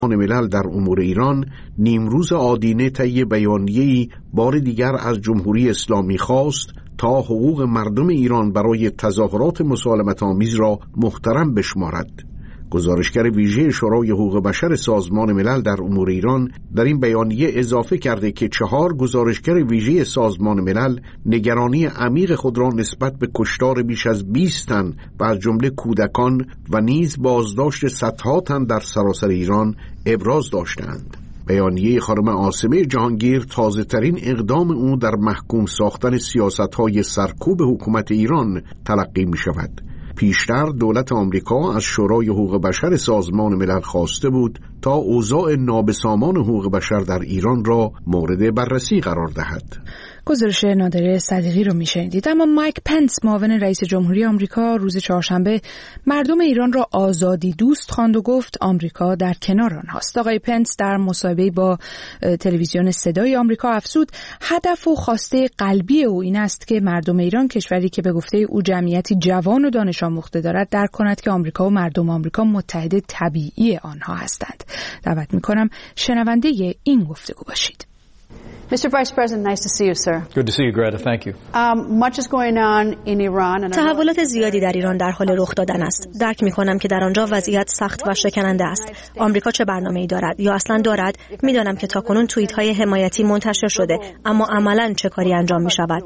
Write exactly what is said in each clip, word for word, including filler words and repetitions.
ملل در امور ایران نیمروز آدینه طی بیانیه‌ای بار دیگر از جمهوری اسلامی خواست تا حقوق مردم ایران برای تظاهرات مسالمت‌آمیز را محترم بشمارد. گزارشگر ویژه شورای حقوق بشر سازمان ملل در امور ایران در این بیانیه اضافه کرده که چهار گزارشگر ویژه سازمان ملل نگرانی عمیق خود را نسبت به کشتار بیش از بیست تن و از جمله کودکان و نیز بازداشت صدها تن در سراسر ایران ابراز داشتند. بیانیه خانم عاصمه جهانگیر تازه ترین اقدام او در محکوم ساختن سیاست‌های سرکوب حکومت ایران تلقی می شود. پیشتر دولت آمریکا از شورای حقوق بشر سازمان ملل خواسته بود تا اوضاع نابسامان حقوق بشر در ایران را مورد بررسی قرار دهد. گزارش نادره صدیقی رو میشنیدید. اما مایک پنس معاون رئیس جمهوری آمریکا روز چهارشنبه مردم ایران را آزادی دوست خواند و گفت آمریکا در کنار آنهاست. آقای پنس در مصاحبه با تلویزیون صدای آمریکا افزود هدف و خواسته قلبی او این است که مردم ایران، کشوری که به گفته او جمعیتی جوان و دانش آموخته دارد، درک کند که آمریکا و مردم آمریکا متحد طبیعی آنها هستند. دعوت می‌کنم شنونده این گفتگو باشید. Mister Vice President, nice to see you, sir. Good to see you, Greta. Thank you. Um, much is going on in Iran. And تحولات زیادی در ایران در حال رخ دادن است. درک می‌کنم که در آنجا وضعیت سخت و شکننده است. آمریکا چه برنامه‌ای دارد یا اصلاً دارد؟ می‌دانم که تاکنون توییت‌های حمایتی منتشر شده، اما عملاً چه کاری انجام می‌شود؟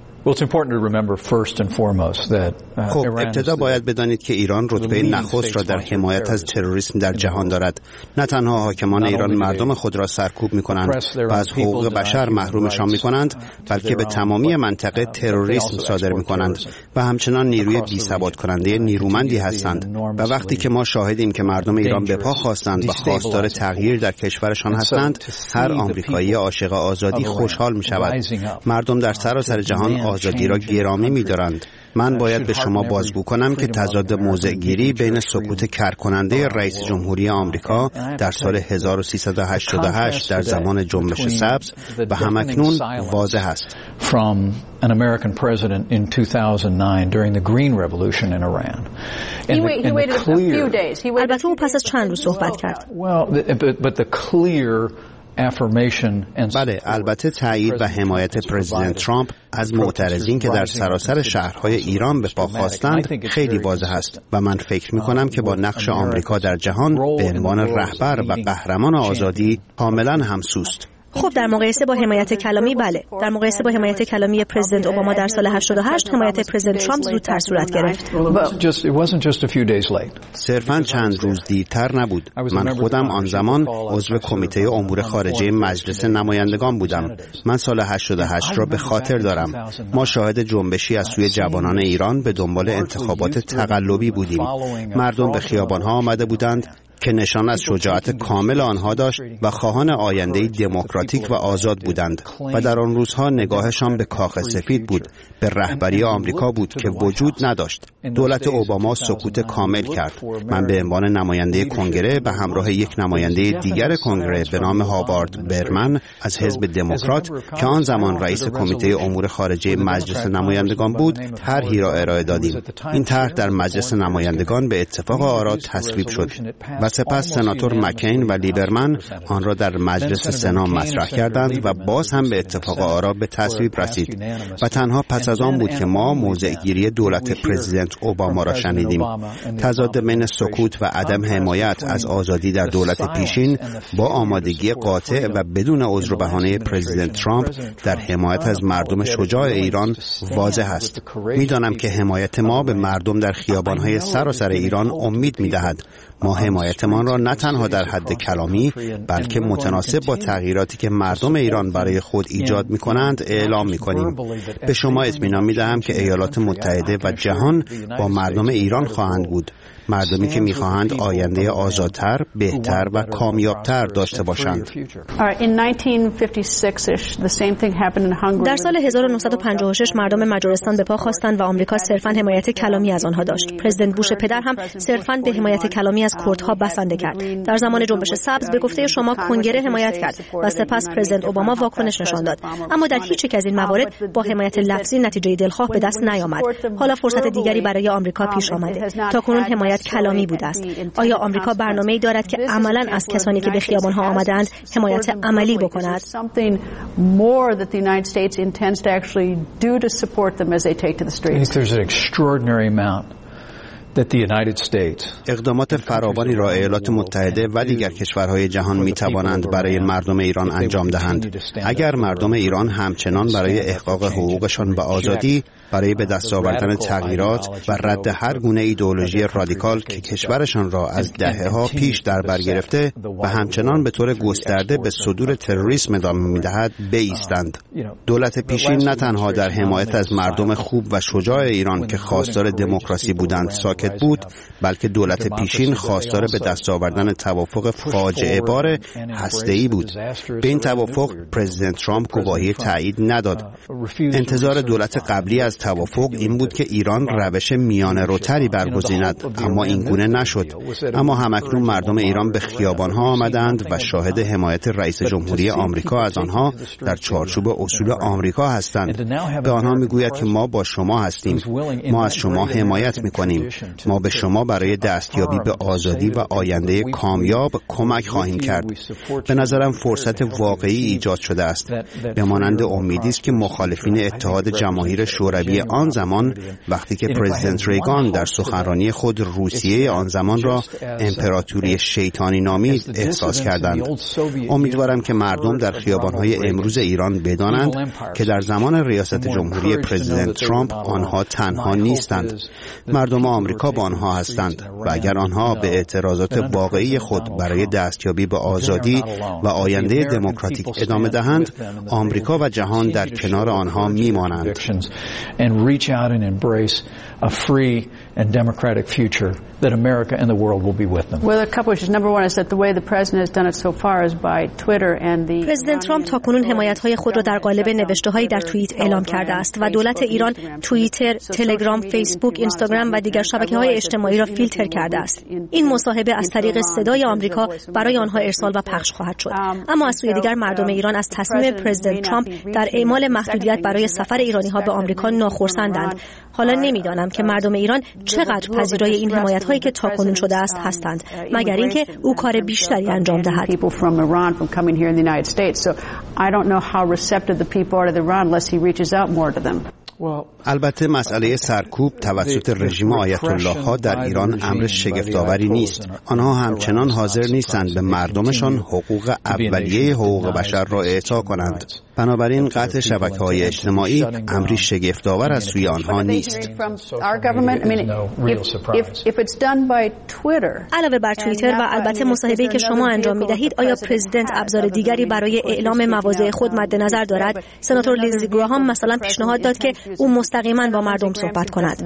خب ابتدا باید بدانید که ایران رتبه نخست را در حمایت از تروریسم در جهان دارد. نه تنها حاکمان ایران مردم خود را سرکوب می‌کنند و از حقوق بشر محرومشان می‌کنند، بلکه به تمامی منطقه تروریسم صادر می‌کنند و همچنان نیروی بی‌ثبات کننده نیرومندی هستند. و وقتی که ما شاهدیم که مردم ایران به پا خواستند و خواستار تغییر در کشورشان هستند، هر آمریکایی عاشق آزادی خوشحال می‌شود. مردم در سراسر جهان آزادی را گرامی می‌دارند. من باید به شما بازگو کنم که تضاد موضع‌گیری بین سکوت کرکننده رئیس جمهوری آمریکا در سال هزار و سیصد و هشتاد و هشت در زمان جنبش سبز و همکنون واضح است. From an American president in two thousand nine during the Green Revolution in Iran. He waited a few days. البته او پس از چند روز صحبت کرد. Well, but the clear بله، البته تایید و حمایت پرزیدنت ترامپ از معترضین که در سراسر شهرهای ایران به پا خواستند خیلی واضح است و من فکر می کنم که با نقش آمریکا در جهان به عنوان رهبر و قهرمان آزادی کاملا همسوست. خب در مقایسه با حمایت کلامی، بله، در مقایسه با حمایت کلامی پرزیدنت اوباما در سال هشتاد و هشت، حمایت پرزیدنت ترامپ زودتر صورت گرفت. صرفاً چند روز دیرتر نبود. من خودم آن زمان عضو کمیته امور خارجه مجلس نمایندگان بودم. من سال هشتاد و هشت را به خاطر دارم. ما شاهد جنبشی از سوی جوانان ایران به دنبال انتخابات تقلبی بودیم. مردم به خیابان‌ها آمده بودند که نشان از شجاعت کامل آنها داشت و خواهان آینده‌ای دموکراتیک و آزاد بودند و در آن روزها نگاهشان به کاخ سفید بود، به رهبری آمریکا بود که وجود نداشت. دولت اوباما سکوت کامل کرد. من به عنوان نماینده کنگره به همراه یک نماینده دیگر کنگره به نام هاوارد برمن از حزب دموکرات که آن زمان رئیس کمیته امور خارجه مجلس نمایندگان بود، طرحی را ارائه دادیم. این طرح در مجلس نمایندگان به اتفاق آرا تصویب شد و سپس سناتور مکین و لیبرمن آن را در مجلس سنا مطرح کردند و باز هم به اتفاق آرا به تصویب رسید و تنها پس از آن بود که ما موضع‌گیری دولت پرزیدنت اوباما را شنیدیم. تضاد بین سکوت و عدم حمایت از آزادی در دولت پیشین با آمادگی قاطع و بدون عذر و بهانه پرزیدنت ترامپ در حمایت از مردم شجاع ایران واضح است. می‌دانم که حمایت ما به مردم در خیابان‌های سراسر ایران امید می‌دهد. ما حمایتمان را نه تنها در حد کلامی بلکه متناسب با تغییراتی که مردم ایران برای خود ایجاد می‌کنند اعلام می‌کنیم. به شما اطمینان می‌دهم که ایالات متحده و جهان با مردم ایران خواهند بود. مردمی که می‌خواهند آینده آزادتر، بهتر و کامیابتر داشته باشند. در سال هزار و نهصد و پنجاه و شش مردم مجارستان به پا خواستند و آمریکا صرفاً حمایت کلامی از آنها داشت. پرزیدنت بوش پدر هم صرفاً به حمایت کلامی از کردها بسنده کرد. در زمان جنبش سبز به گفته شما کنگره حمایت کرد و سپس پرزیدنت اوباما واکنش نشان داد. اما در هیچ یک از این موارد با حمایت لفظی نتیجه دلخواه به دست نیامد. حالا فرصت دیگری برای آمریکا پیش آمده. تاکنون حمایت حمایت کلامی بوده است. آیا آمریکا برنامه‌ای دارد که عملاً از کسانی که به خیابان‌ها آمدند حمایت عملی بکند؟ اقدامات فراوانی را ایالات متحده و دیگر کشورهای جهان می توانند برای مردم ایران انجام دهند. اگر مردم ایران همچنان برای احقاق حقوقشان به آزادی، برای به دست آوردن تغییرات و رد هر گونه ایدئولوژی رادیکال که کشورشان را از دهه‌ها پیش در بر گرفته و همچنان به طور گسترده به صدور تروریسم ادامه می‌دهد بایستند. دولت پیشین نه تنها در حمایت از مردم خوب و شجاع ایران که خواستار دموکراسی بودند ساکت بود، بلکه دولت پیشین خواستار به دست آوردن توافق فاجعه بار هسته‌ای بود. به این توافق پرزیدنت ترامپ گواهی تایید نداد. انتظار دولت قبلی از توافق این بود که ایران روش میانه روتری برگزیند، اما این گونه نشد. اما همکنون مردم ایران به خیابان‌ها آمدند و شاهد حمایت رئیس جمهوری آمریکا از آنها در چارچوب اصول آمریکا هستند. به آنها میگوید که ما با شما هستیم، ما از شما حمایت می‌کنیم، ما به شما برای دستیابی به آزادی و آینده کامیاب کمک خواهیم کرد. به نظرم فرصت واقعی ایجاد شده است، به مانند امیدی است که مخالفین اتحاد جماهیر شوروی آن زمان وقتی که پرزیدنت ریگان در سخنرانی خود روسیه آن زمان را امپراتوری شیطانی نامید احساس کردند. امیدوارم که مردم در خیابان‌های امروز ایران بدانند که در زمان ریاست جمهوری پرزیدنت ترامپ آنها تنها نیستند. مردم آمریکا با آنها هستند و اگر آنها به اعتراضات واقعی خود برای دستیابی به آزادی و آینده دموکراتیک ادامه دهند، آمریکا و جهان در کنار آنها میمانند. and reach out and embrace a free and democratic future that America and the world will be with them. Well, a couple of issues. Number one is that the way the president has done it so far is by Twitter and the پرزیدنت ترامپ تاکنون حمایت‌های خود را در قالب نوشته‌هایی در توییت اعلام کرده است و دولت ایران توییتر، تلگرام، فیسبوک، اینستاگرام و دیگر شبکه‌های اجتماعی را فیلتر کرده است. این مصاحبه از طریق صدای آمریکا برای آنها ارسال و پخش خواهد شد. اما از سوی دیگر مردم ایران از تصمیم پرزیدنت ترامپ در اعمال محدودیت برای سفر ایرانی‌ها به آمریکا ناخرسندند. حالا نمی‌دانم که مردم ایران چقدر پذیرای این حمایت‌هایی که تاکنون شده است هستند، مگر اینکه او کار بیشتری انجام دهد. البته مسئله سرکوب توسط رژیم آیت الله ها در ایران امر شگفت‌آوری نیست. آنها همچنان حاضر نیستند به مردمشان حقوق اولیه حقوق بشر را اعطا کنند. بنابراین قطع شبکه‌های اجتماعی امری شگفت‌آور از سوی آنها نیست. علاوه بر توییتر و البته مصاحبه‌ای که شما انجام می‌دهید، آیا پرزیدنت ابزار دیگری برای اعلام مواضع خود مد نظر دارد؟ سناتور لیندزی گراهام مثلا پیشنهاد داد که او مستقیما با مردم صحبت کند.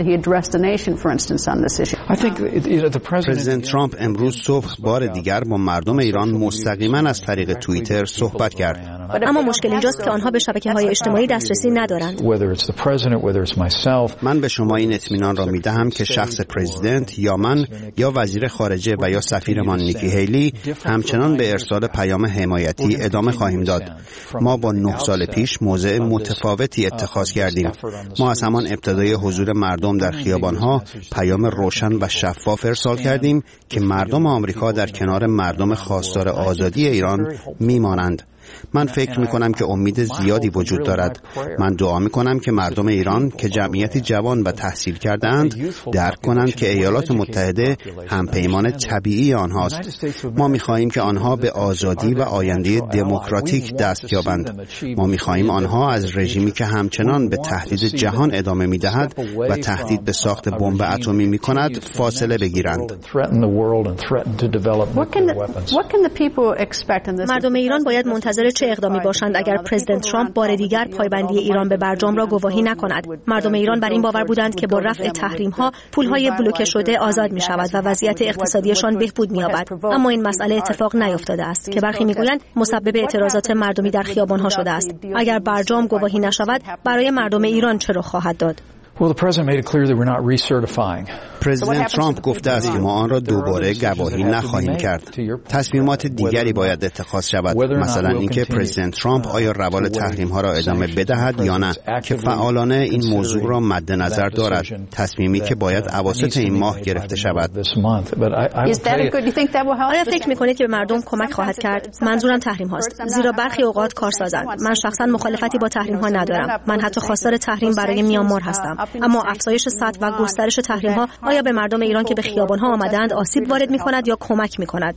پرزیدنت ترامپ امروز صبح بار دیگر با مردم ایران مستقیما از طریق توییتر صحبت کرد. اما مشکل اینجاست که آنها به شبکه‌های اجتماعی دسترسی ندارند. من به شما این اطمینان را می‌دهم که شخص پرزیدنت یا من یا وزیر خارجه و یا سفیرمان نیکی هیلی همچنان به ارسال پیام حمایتی ادامه خواهیم داد. ما با نه سال پیش موضع متفاوتی اتخاذ کردیم. ما از همان ابتدای حضور مردم در خیابان‌ها پیام روشن و شفاف ارسال کردیم که مردم آمریکا در کنار مردم خواستار آزادی ایران می‌مانند. من فکر می کنم که امید زیادی وجود دارد. من دعا می کنم که مردم ایران که جمعیتی جوان و تحصیل کرده اند درک کنند که ایالات متحده همپیمان طبیعی آنهاست. ما می خواهیم که آنها به آزادی و آینده دموکراتیک دست یابند. ما می خواهیم آنها از رژیمی که همچنان به تهدید جهان ادامه می دهد و تهدید به ساخت بمب اتمی می کند فاصله بگیرند. مردم ایران باید منتظر چه اقدامی باشند اگر پرزیدنت ترامپ بار دیگر پایبندی ایران به برجام را گواهی نکند؟ مردم ایران بر این باور بودند که با رفع تحریم‌ها پول‌های بلوکه شده آزاد می‌شود و وضعیت اقتصادیشان بهبود می‌یابد. اما این مسئله اتفاق نیفتاده است که برخی می‌گویند مسبب اعتراضات مردمی در خیابان‌ها شده است. اگر برجام گواهی نشود برای مردم ایران چه رخ خواهد داد؟ پرزیدنت ترامپ گفته است که ما آن را دوباره گواهی نخواهیم کرد. تصمیمات دیگری باید اتخاذ شود، مثلا اینکه پرزیدنت ترامپ آیا روال تحریم ها را ادامه بدهد یا نه، که فعالانه این موضوع را مد نظر دارد، تصمیمی که باید اواسط این ماه گرفته شود. آیا فکر می‌کنید که به مردم کمک خواهد کرد؟ منظورم تحریم هاست، زیرا برخی اوقات کارسازند. من شخصا مخالفتی با تحریم ها ندارم. من حتی خواستار تحریم برای میانمار هستم. اما افزایش سطح و گسترش تحریم ها آیا به مردم ایران که به خیابان ها آمدند آسیب وارد می‌کند یا کمک می‌کند؟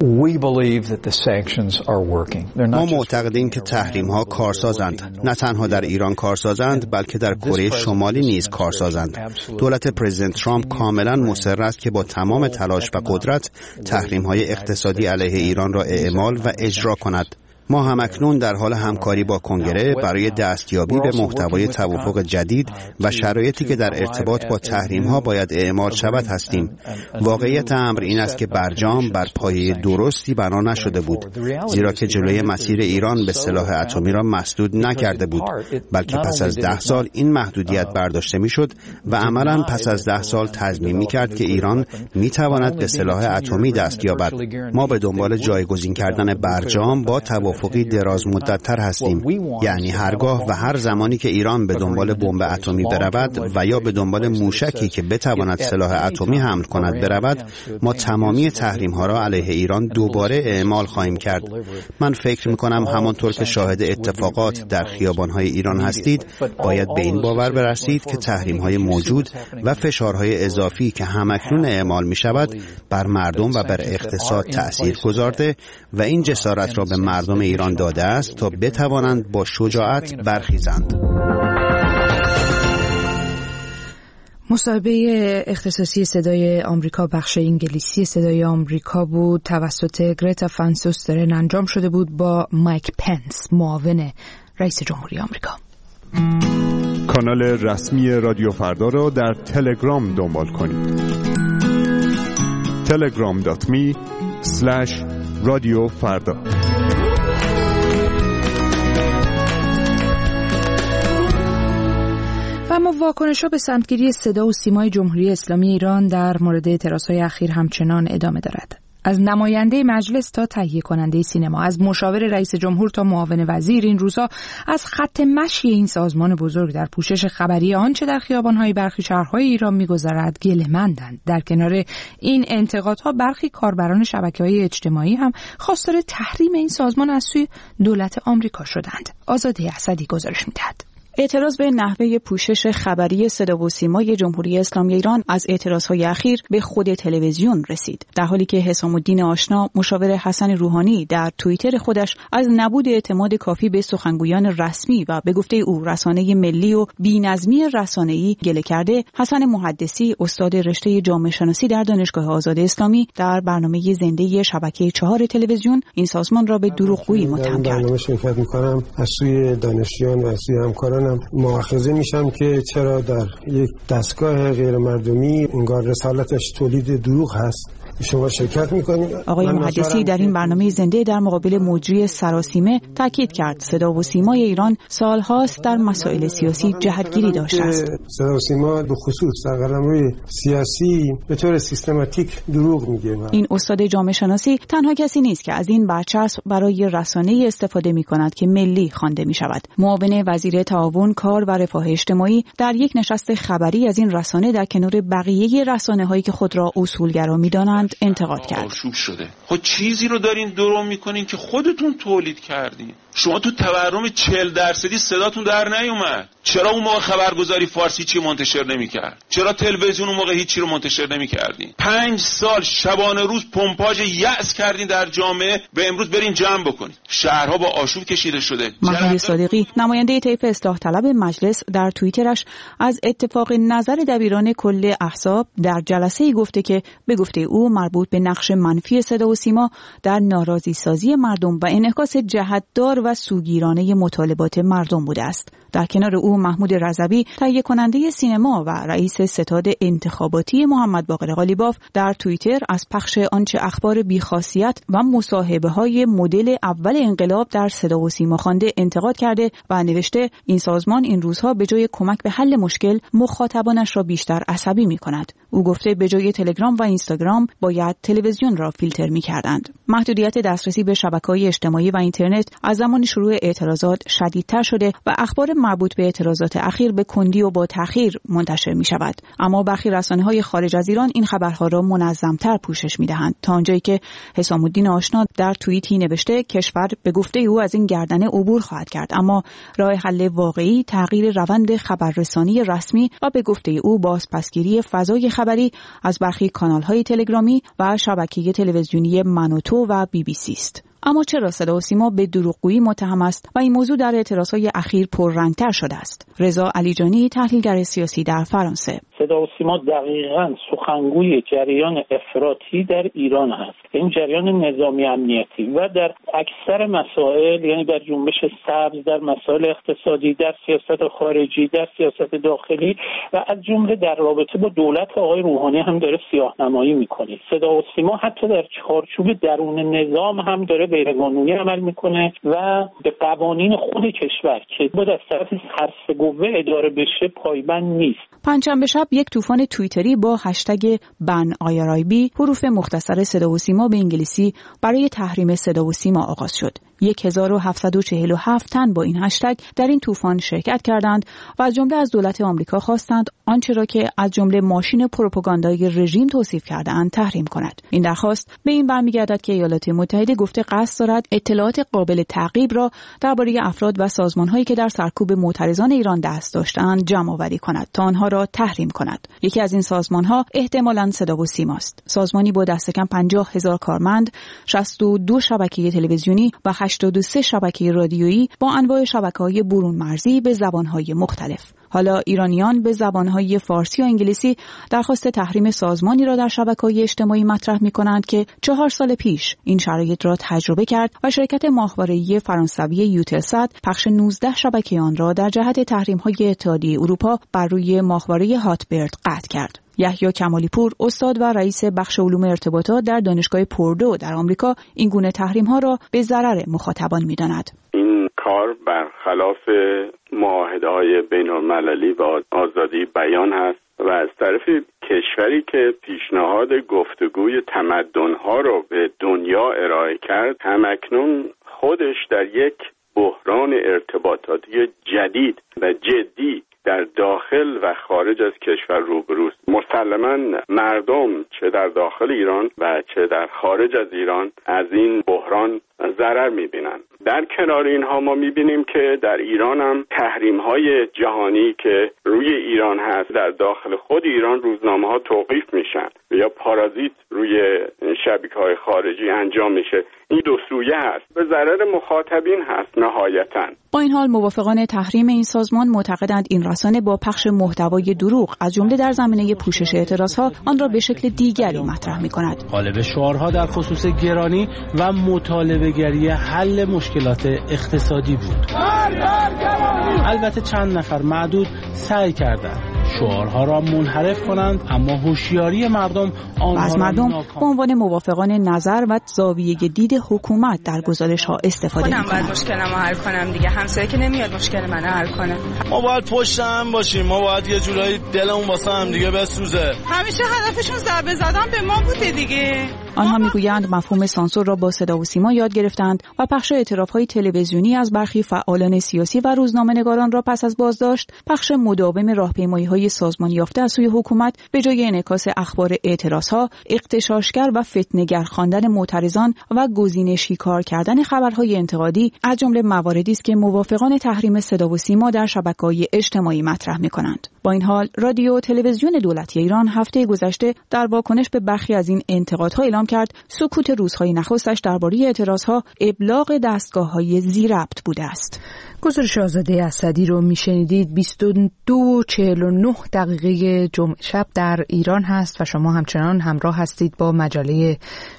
ما معتقدیم که تحریم ها کارسازند. نه تنها در ایران کارسازند، بلکه در کره شمالی نیز کارسازند. دولت پرزیدنت ترامپ کاملا مصر است که با تمام تلاش و قدرت تحریم های اقتصادی علیه ایران را اعمال و اجرا کند. ما همکنون در حال همکاری با کنگره برای دستیابی به محتوای توافق جدید و شرایطی که در ارتباط با تحریم‌ها باید اعمال شود هستیم. واقعیت امر این است که برجام بر پایه درستی بنا نشده بود، زیرا که جلوی مسیر ایران به سلاح اتمی را مسدود نکرده بود، بلکه پس از ده سال این محدودیت برداشته میشد و عملاً پس از ده سال تضمین می‌کرد که ایران می‌تواند به سلاح اتمی دست یابد. ما به دنبال جایگزین کردن برجام با توافق توافقی دراز مدت‌تر هستیم، یعنی هرگاه و هر زمانی که ایران به دنبال بمب اتمی برود و یا به دنبال موشکی که بتواند سلاح اتمی حمل کند برود، ما تمامی تحریم‌ها را علیه ایران دوباره اعمال خواهیم کرد. من فکر می‌کنم همانطور که شاهد اتفاقات در خیابان‌های ایران هستید، باید به این باور برسید که تحریم‌های موجود و فشارهای اضافی که همکنون اعمال می‌شود بر مردم و بر اقتصاد تأثیر گذارده و این جسارت را به مردم ایران داده است تا بتوانند با شجاعت برخیزند. مصاحبه اختصاصی صدای آمریکا بخش انگلیسی صدای آمریکا بود، توسط گرتا فان سوسترن انجام شده بود با مایک پنس، معاون رئیس جمهوری آمریکا. کانال رسمی رادیو فردا را در تلگرام دنبال کنید. تلگرام دات می اسلش رادیو فردا. و اما واکنش‌ها به سمتگیری صدا و سیمای جمهوری اسلامی ایران در مورد اعتراضهای اخیر همچنان ادامه دارد. از نماینده مجلس تا تهیه کننده سینما، از مشاور رئیس جمهور تا معاون وزیر، این روزا از خط مشی این سازمان بزرگ در پوشش خبری آنچه در خیابان‌های برخی شهرهای ایران می‌گذرد گله‌مندند. در کنار این انتقادها برخی کاربران شبکه‌های اجتماعی هم خواستار تحریم این سازمان از سوی دولت آمریکا شدند. آزاده اسدی گزارش می‌دهد. اعتراض به نحوه پوشش خبری صدا و سیمای جمهوری اسلامی ایران از اعتراضهای اخیر به خود تلویزیون رسید، در حالی که حسام الدین آشنا، مشاور حسن روحانی، در توییتر خودش از نبود اعتماد کافی به سخنگویان رسمی و به گفته او رسانه ملی و بی‌نظمی رسانه‌ای گله کرده، حسن محدثی، استاد رشته جامعه شناسی در دانشگاه آزاد اسلامی، در برنامه زنده شبکه چهار تلویزیون این سازمان را به دروغگویی متهم کرد. برنامه شرکت می‌کنم، از سوی دانشجویان و از سوی همکاران مؤاخذه میشم که چرا در یک دستگاه غیر مردمی انگار رسالتش تولید دروغ هست شما شرکت میکنید. آقای محدثی در این برنامه زنده در مقابل مجری سراسیمه تاکید کرد صدا و سیمای ایران سالهاست در مسائل سیاسی جهتگیری داشته است. صدا و سیما به خصوص در قلمرو سیاسی به طور سیستماتیک دروغ میگه. این استاد جامعه شناسی تنها کسی نیست که از این برچسب برای رسانه‌ای استفاده میکند که ملی خوانده میشود. معاون وزیر تعاون، کار و رفاه اجتماعی در یک نشست خبری از این رسانه در کنار بقیه رسانه‌هایی که خود را اصولگرا می‌دانند انتقاد کرد. آشوب شده. خب چیزی رو دارین درو میکنین که خودتون تولید کردین. شما تو تورم چهل درصدی صداتون در نیومد. چرا اون موقع خبرگزاری فارسی چی منتشر نمیکرد؟ چرا تلویزیون اون موقع هیچی رو منتشر نمیکردین؟ پنج سال شبانه روز پمپاژ یأس کردین در جامعه و امروز برین جمع بکنید. شهرها با آشوب کشیده شده. محمد صادقی، نماینده طیف اصلاح طلب مجلس، در توییترش از اتفاق نظر دبیران کل احزاب در جلسه‌ای گفته که به گفته او مربوط به نقش منفی صدا و سیما در ناراضی سازی مردم و انعکاس جهتدار و سوگیرانه مطالبات مردم بوده است. در کنار او محمود رضوی، تهیه کننده سینما و رئیس ستاد انتخاباتی محمد باقر قالیباف، در توییتر از پخش آنچه اخبار بیخاصیت و مصاحبه‌های مدل اول انقلاب در صدا و سیما خوانده انتقاد کرده و نوشته این سازمان این روزها به جای کمک به حل مشکل مخاطبانش را بیشتر عصبی می‌کند. او گفته به جای تلگرام و اینستاگرام باید تلویزیون را فیلتر می‌کردند. محدودیت دسترسی به شبکه‌های اجتماعی و اینترنت از زمان شروع اعتراضات شدیدتر شده و اخبار مربوط به اعتراضات اخیر به کندی و با تأخیر منتشر می‌شود. اما برخی رسانه‌های خارج از ایران این خبرها را منظم‌تر پوشش می‌دهند، تا آنجایی که حسام الدین آشنا در توییتی نوشته کشور به گفته او از این گردنه عبور خواهد کرد، اما راه حل واقعی تغییر روند خبررسانی رسمی و به گفته او بازپسگیری فضای خبری از برخی کانال‌های تلگرامی و شبکه تلویزیونی من و تو و بی بی سی است. اما چرا صدا و سیما به دروغگویی متهم است و این موضوع در اعتراضهای اخیر پررنگتر شده است؟ رضا علیجانی، تحلیلگر سیاسی در فرانسه: صدا و سیما دقیقاً سخنگوی جریان افراطی در ایران است، این جریان نظامی امنیتی و در اکثر مسائل، یعنی در جنبش سبز، در مسائل اقتصادی، در سیاست خارجی، در سیاست داخلی و از جمله در رابطه با دولت آقای روحانی هم داره سیاه‌نمایی میکنه. صدا و سیما حتی در چارچوب درون نظام هم داره غیرقانونی عمل میکنه و به قوانین خود کشور که باید از طرف سرسگوه اداره بشه پایبند نیست. پنجشنبه شب یک طوفان توییتری با هشتگ بن آی آر آی بی، حروف مختصر صدا و سیما به انگلیسی، برای تحریم صدا و سیما آغاز شد. هزار و هفتصد و چهل و هفت تن با این هشتگ در این طوفان شرکت کردند و از جمله از دولت آمریکا خواستند آنچه را که از جمله ماشین پروپاگاندای رژیم توصیف کرده‌اند تحریم کند. این درخواست به این برمیگردد که ایالات متحده گفته قصد دارد اطلاعات قابل تعقیب را درباره افراد و سازمان‌هایی که در سرکوب معترضان ایران دست داشته‌اند جمع‌آوری کند تا آنها را تحریم کند. یکی از این سازمان‌ها احتمالاً صدا و سیما است. سازمانی با دست کم پنجاه هزار کارمند، شصت و دو شبکه تلویزیونی و هشتاد و سه شبکه رادیویی با انواع شبکه‌های برون مرزی به زبان‌های مختلف. حالا ایرانیان به زبان‌های فارسی و انگلیسی درخواست تحریم سازمانی را در شبکه‌های اجتماعی مطرح می‌کنند که چهار سال پیش این شرایط را تجربه کرد و شرکت ماهواره‌ای فرانسوی یوتلسات پخش نوزده شبکه آن را در جهت تحریم‌های اتحادیه اروپا بر روی ماهواره هاتبرد قطع کرد. یحیی کمالی پور، استاد و رئیس بخش علوم ارتباطات در دانشگاه پوردو در آمریکا، این گونه تحریم‌ها را به ضرر مخاطبان می‌داند. این کار برخلاف معاهده‌های بین‌المللی و آزادی بیان است و از طرف کشوری که پیشنهاد گفتگوی تمدن‌ها را به دنیا ارائه کرد، همکنون خودش در یک بحران ارتباطاتی جدید و جدی در داخل و خارج از کشور روبروست. مسلماً مردم چه در داخل ایران و چه در خارج از ایران از این بحران ضرر می‌بینند. در کنار اینها ما می‌بینیم که در ایران هم تحریم‌های جهانی که روی ایران هست در داخل خود ایران روزنامه‌ها توقیف میشن یا پارازیت روی شبکه‌های خارجی انجام میشه. این دو سویه هست، به ضرر مخاطبین هست نهایتاً. با این حال موافقان تحریم این سازمان معتقدند این رسانه با پخش محتوای دروغ از جمله در زمینه پوشش اعتراضها آن را به شکل دیگری مطرح می‌کند. غالب شعارها در خصوص گرانی و مطالبه‌گری حل مشکلات اقتصادی بود. البته چند نفر معدود سعی کردند شعارها را منحرف کنند، اما هوشیاری مردم آنها از مردم به عنوان موافقان نظر و زاویه دید حکومت در گزارش‌ها استفاده می‌کنند. خودم باید مشکلمو حل کنم دیگه، همسایه که نمیاد مشکل منو حل کنه. ما باید پشت هم باشیم، ما باید یه جورایی دلمون واسه هم دیگه بسوزه. همیشه هدفشون ضربه زدن به ما بوده دیگه. آنها میگویند مفهوم سانسور را با صدا و سیما یاد گرفتند و پخش اعتراف‌های تلویزیونی از برخی فعالان سیاسی و روزنامه‌نگاران را پس از بازداشت، پخش مداوم راهپیمایی‌های سازمانی یافته از سوی حکومت به جای انعکاس اخبار اعتراضها، اغتشاشگر و فتنه‌گر خواندن معترضان و گزینشی کار کردن خبرهای انتقادی از جمله مواردی است که موافقان تحریم صدا و سیما در شبکه‌های اجتماعی مطرح می‌کنند. با این حال رادیو و تلویزیون دولتی ایران هفته گذشته در واکنش به برخی از این انتقادها اعلام کرد سکوت روزهای نخستش درباره اعتراضها ابلاغ دستگاه‌های ذی ربط بوده است. گزارش آزاده اسدی رو میشنیدید. بیست و دو و چهل و نه دقیقه جمعه شب در ایران هست و شما همچنان همراه هستید با مجله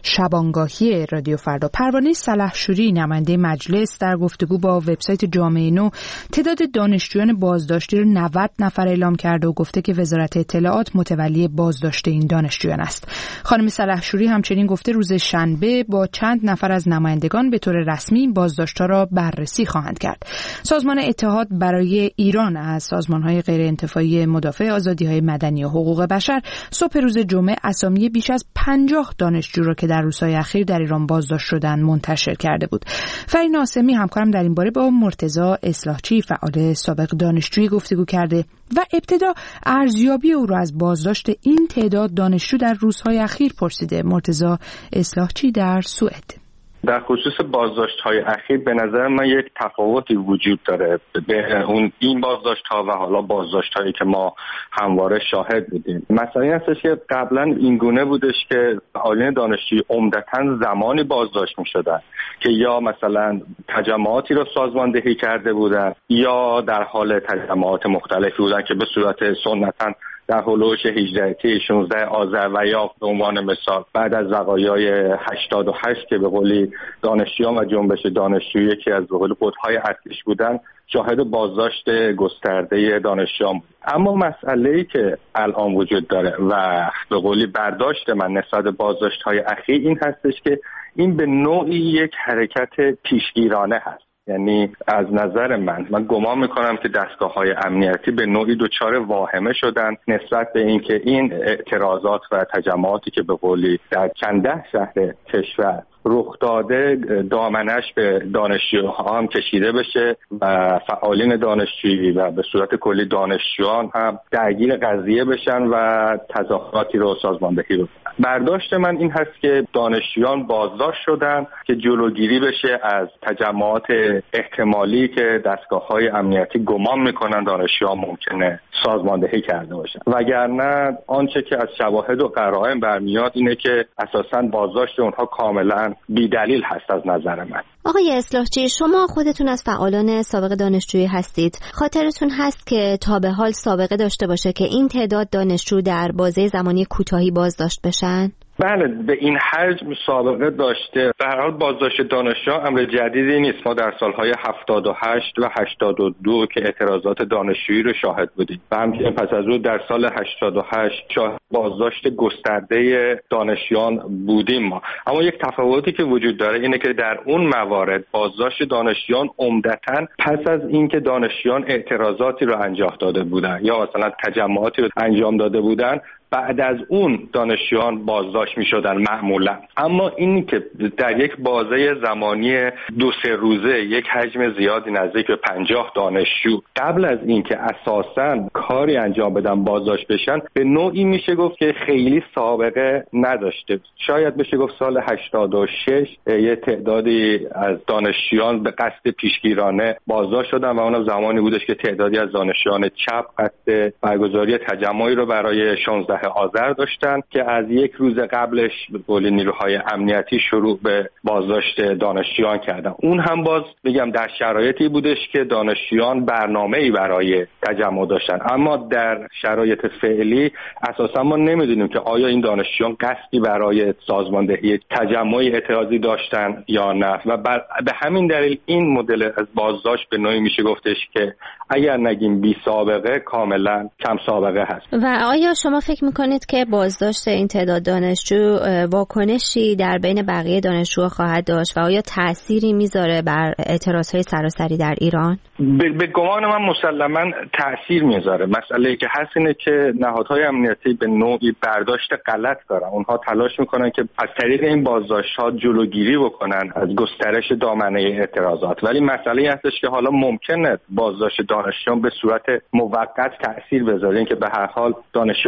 شبانگاهی رادیو فردا. پروانه سلحشوری نماینده مجلس در گفتگو با وبسایت جامعه نو تعداد دانشجویان بازداشتی رو نود نفر اعلام کرده و گفته که وزارت اطلاعات متولی بازداشت این دانشجویان است. خانم سلحشوری همچنین گفته روز شنبه با چند نفر از نمایندگان به طور رسمی بازداشت‌ها را بررسی خواهند کرد. سازمان اتحاد برای ایران از سازمان‌های غیرانتفاعی مدافع آزادی‌های مدنی و حقوق بشر صبح روز جمعه اسامی بیش از پنجاه دانشجو را که در روزهای اخیر در ایران بازداشت شدند منتشر کرده بود. فرید ناصمی همکارم در این باره با مرتضی اصلاحچی فعال سابق دانشجویی گفتگو کرده و ابتدا ارزیابی او را از بازداشت این تعداد دانشجو در روزهای اخیر پرسیده. مرتضی اصلاحچی در سوئد. در خصوص بازداشت‌های اخیر به نظر من یک تفاوتی وجود داره به اون این بازداشت‌ها و حالا بازداشت‌هایی که ما همواره شاهد بودیم. مثلا این هستش که قبلا این گونه بودش که فعالین دانشجویی عمدتاً زمانی بازداشت می‌شدن که یا مثلا تجمعاتی رو سازماندهی کرده بودن یا در حال تجمعات مختلفی بودن که به صورت سنتاً در هلوش هجده شانزده آذر و یا به عنوان مثال بعد از وقایع هشتاد و هشت که به قولی دانشجویان و جنبش دانشجویی که از به قولی قطب‌های اصلیش بودن شاهد بازداشت گسترده دانشجویان بود. اما مسئله‌ای که الان وجود داره و به قولی برداشت من نسبت بازداشت‌های اخیر این هستش که این به نوعی یک حرکت پیشگیرانه هست. یعنی از نظر من من گمان میکنم که دستگاه‌های امنیتی به نوعی دچار واهمه شدن نسبت به اینکه این اعتراضات و تجمعاتی که به قولی در چند ده شهر کشور رخ داده دامنش به دانشجوها هم کشیده بشه و فعالین دانشجویی و به صورت کلی دانشجویان هم درگیر قضیه بشن و تظاهراتی رو سازماندهی رو. برداشت من این هست که دانشجویان بازداشت شدن که جلوگیری بشه از تجمعات احتمالی که دستگاه‌های امنیتی گمان میکنن دانشجوها ممکنه سازماندهی کرده باشن، وگرنه آنچه که از شواهد و قرائن برمیاد اینه که اساساً بازداشت اونها کاملاً بی دلیل هست از نظر من. آقای اصلاحچی، شما خودتون از فعالان سابق دانشجویی هستید. خاطرتون هست که تا به حال سابقه داشته باشه که این تعداد دانشجو در بازه زمانی کوتاهی بازداشت بشن؟ بله، به این حجم سابقه داشته. به هر حال بازداشت دانشجو امر جدیدی نیست. ما در سالهای هفتاد و هشت و هشتاد و دو که اعتراضات دانشجویی رو شاهد بودیم و همچنین پس از اون در سال هشتاد و هشت شاهد بازداشت گسترده دانشجویان بودیم ما. اما یک تفاوتی که وجود داره اینه که در اون موارد بازداشت دانشجویان عمدتاً پس از اینکه دانشجویان اعتراضاتی رو انجام داده بودن یا مثلا تجمعاتی رو انجام داده بودن بعد از اون دانشجویان بازداشت می شدن معمولا. اما این که در یک بازه زمانی دو سه روزه یک حجم زیادی نزدیک به پنجاه دانشجو قبل از این که اساساً کاری انجام بدن بازداشت بشن به نوعی میشه گفت که خیلی سابقه نداشته. شاید بشه گفت سال هشتاد و شش یه تعدادی از دانشجویان به قصد پیشگیرانه بازداشت شدن و اون زمانی بودش که تعدادی از دانشجویان چپ قصد برگزاری تجمعی رو برای شانزده آذر داشتن که از یک روز قبلش به قول نیروهای امنیتی شروع به بازداشت دانشجویان کردن. اون هم باز بگم در شرایطی بودش که دانشجویان برنامه‌ای برای تجمع داشتن، اما در شرایط فعلی اساسا ما نمیدونیم که آیا این دانشجویان قصدی برای سازماندهی تجمعی اعتراضی داشتن یا نه و به همین دلیل این مدل از بازداشت به نوعی میشه گفتش که اگر نگیم بی سابقه کاملا کم سابقه هست. و آیا شما فکر میکنید که بازداشت این تعداد دانشجو واکنشی در بین بقیه دانشجوها خواهد داشت و آیا تأثیری میذاره بر اعتراضهای سراسری در ایران؟ به گمان من مسلما تأثیر میذاره. مسئله که هست اینه که نهادهای امنیتی به نوعی برداشت غلط دارن. اونها تلاش میکنن که از طریق این بازداشت‌ها جلوگیری بکنن از گسترش دامنه اعتراضات، ولی مسئله هستش که حالا ممکنه بازداشت دانشجویان به صورت موقت تأثیر بذاره، اینکه به هر حال دانشجویانی که باز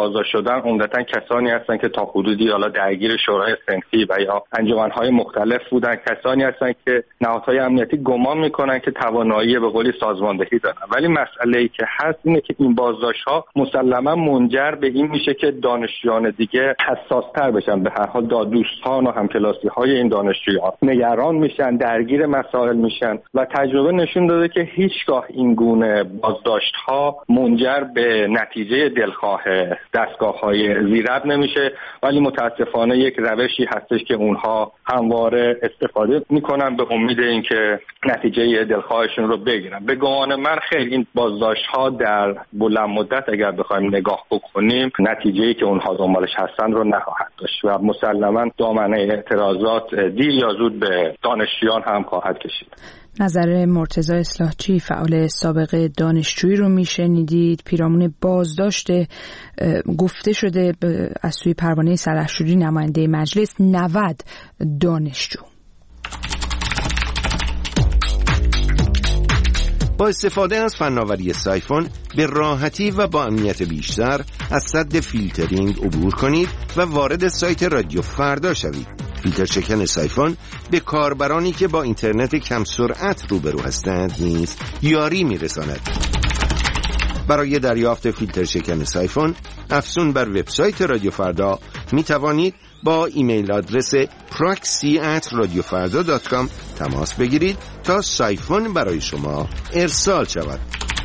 بازداشت شدن عمدتاً کسانی هستند که تا حدودی حالا درگیر شورای صنفی و یا انجمن‌های مختلف بودن، کسانی هستند که نهادهای امنیتی گمان می‌کنند که توانایی به قولی سازماندهی دارن. ولی مسئله‌ای که هست اینه که این بازداشت‌ها مسلماً منجر به این میشه که دانشجویان دیگه حساس‌تر بشن. به هر حال دوستان و همکلاسی‌های این دانشجویان نگران میشن، درگیر مسائل میشن و تجربه نشون داده که هیچگاه این گونه بازداشت‌ها منجر به نتیجه دلخواه دستگاه‌های زیرب نمیشه، ولی متاسفانه یک روشی هستش که اونها همواره استفاده میکنن به امید اینکه نتیجه دلخواهشون رو بگیرن. به گمان من خیلی این بازداشت‌ها در بلند مدت اگر بخوایم نگاه بکنیم نتیجه‌ای که اونها دنبالش هستن رو نخواهد داشت و مسلماً دامنه اعتراضات دیر یا زود به دانشجویان هم خواهد کشید. نظر مرتضی اصلاحچی فعال سابق دانشجویی رو میشنیدید. پیرامون بازداشت گفته شده از سوی پروانه سلحشوری نماینده مجلس نود دانشجو. با استفاده از فناوری سایفون به راحتی و با امنیت بیشتر از سد فیلترینگ عبور کنید و وارد سایت رادیو فردا شوید. فیلتر شکن سایفون به کاربرانی که با اینترنت کم سرعت روبرو هستند نیز یاری میرساند. برای دریافت فیلتر شکن سایفون افزون بر وبسایت رادیو فردا می توانید با ایمیل آدرس proxy at radiofarda dot com تماس بگیرید تا سایفون برای شما ارسال شود.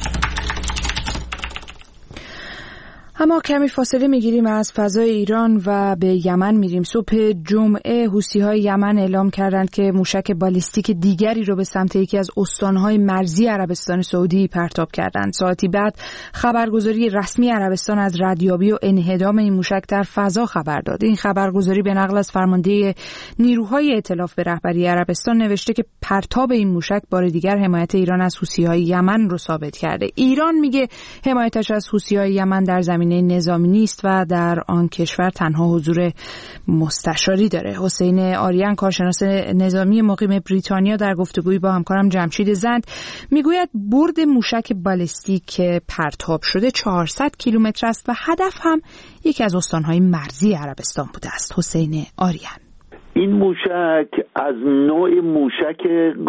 اما کمی فاصله میگیریم از فضای ایران و به یمن میریم. صبح جمعه حوثی‌های یمن اعلام کردند که موشک بالیستیک دیگری رو به سمت یکی از استان‌های مرزی عربستان سعودی پرتاب کردند. ساعتی بعد خبرگزاری رسمی عربستان از ردیابی و انهدام این موشک در فضا خبر داد. این خبرگزاری به نقل از فرمانده نیروهای ائتلاف به رهبری عربستان نوشته که پرتاب این موشک بار دیگر حمایت ایران از حوثی‌های یمن رو ثابت کرده. ایران میگه حمایتش از حوثی‌های یمن در زمین نظامی نیست و در آن کشور تنها حضور مستشاری داره. حسین آریان کارشناس نظامی مقیم بریتانیا در گفتگویی با همکارم جمشید زند میگوید برد موشک بالستیک پرتاب شده چهارصد کیلومتر است و هدف هم یکی از استانهای مرزی عربستان بوده است. حسین آریان: این موشک از نوع موشک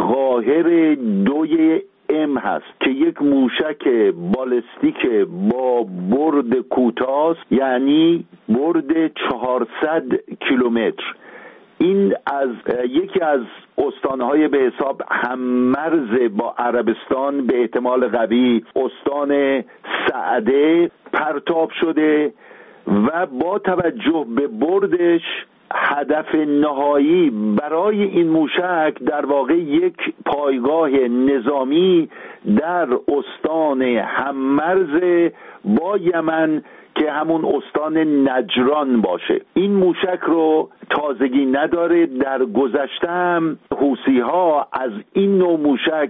قاهر دوی ام هست که یک موشک بالستیک با برد کوتاه، یعنی برد چهارصد کیلومتر. این از یکی از استانهای به حساب هممرز با عربستان، به احتمال قوی استان سعده پرتاب شده و با توجه به بردش هدف نهایی برای این موشک در واقع یک پایگاه نظامی در استان هممرز با یمن که همون استان نجران باشه. این موشک رو تازگی نداره. در گذشته هم حوثی‌ها از این نوع موشک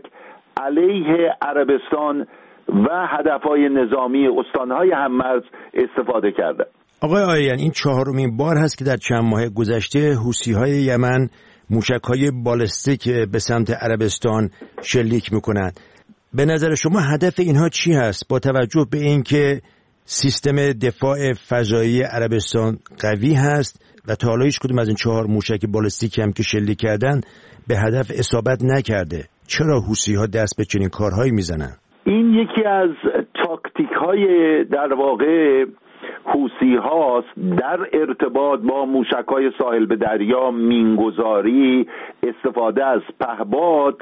علیه عربستان و هدفهای نظامی استانهای هممرز استفاده کرده. آقای آریان، این چهارمین بار هست که در چند ماه گذشته حوثی‌های یمن موشک‌های بالستیک به سمت عربستان شلیک می‌کنند. به نظر شما هدف اینها چی هست با توجه به اینکه سیستم دفاع فضایی عربستان قوی هست و تا حالا هیچ کدوم از این چهار موشک بالستیک هم که شلیک کردن به هدف اصابت نکرده؟ چرا حوثی‌ها دست به چنین کارهایی میزنن؟ این یکی از تاکتیک‌های در واقع حوثی هاست در ارتباط با موشک‌های ساحل به دریا، مینگذاری، استفاده از پهپاد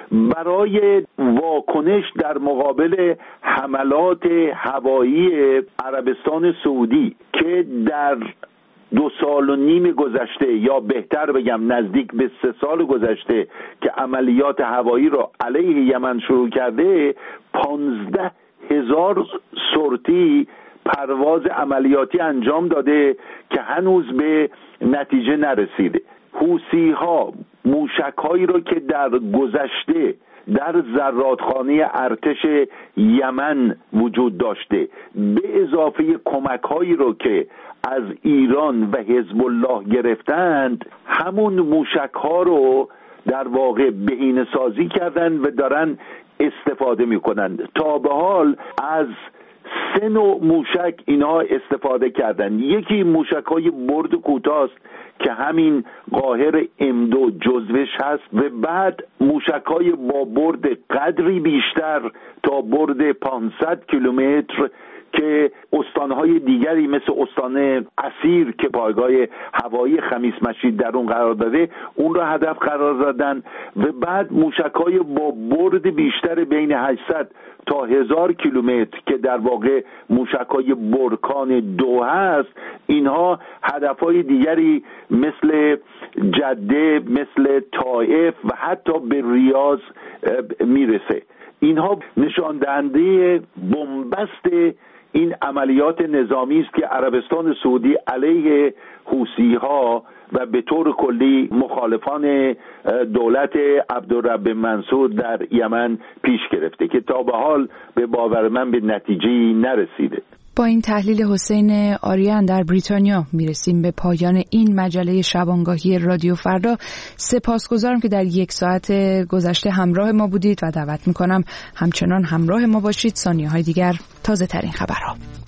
برای واکنش در مقابل حملات هوایی عربستان سعودی که در دو سال و نیم گذشته، یا بهتر بگم نزدیک به سه سال گذشته که عملیات هوایی را علیه یمن شروع کرده، پانزده هزار سورتی پرواز عملیاتی انجام داده که هنوز به نتیجه نرسیده. حوثی ها موشک هایی رو که در گذشته در زرادخانه ارتش یمن وجود داشته، به اضافه کمک هایی رو که از ایران و حزب الله گرفتند، همون موشک ها رو در واقع بهینه سازی کردن و دارن استفاده می کنند. تا به حال از سه نوع موشک اینها استفاده کردن. یکی موشک‌های برد کوتاه که همین قاهر ام دو جزوش هست و بعد موشک‌های با برد قدری بیشتر تا برد پانصد کیلومتر که استانهای دیگری مثل استان اسیر که پایگاه هوایی خمیس مشید در اون قرار داره اون را هدف قرار دادن و بعد موشک‌های با برد بیشتر بین هشتصد تا هزار کیلومتر که در واقع موشک‌های برکان دو هست، اینها هدفهای دیگری مثل جده، مثل طائف و حتی به ریاض میرسه. اینها نشان دهنده بنبست این عملیات نظامی است که عربستان سعودی علیه حوثی‌ها و به طور کلی مخالفان دولت عبدالرب منصور در یمن پیش گرفته که تا به حال به باور من به نتیجه‌ای نرسیده. با این تحلیل حسین آریان در بریتانیا میرسیم به پایان این مجله شبانگاهی رادیو فردا. سپاسگزارم که در یک ساعت گذشته همراه ما بودید و دعوت میکنم همچنان همراه ما باشید. ثانیه‌های دیگر تازه ترین خبرها.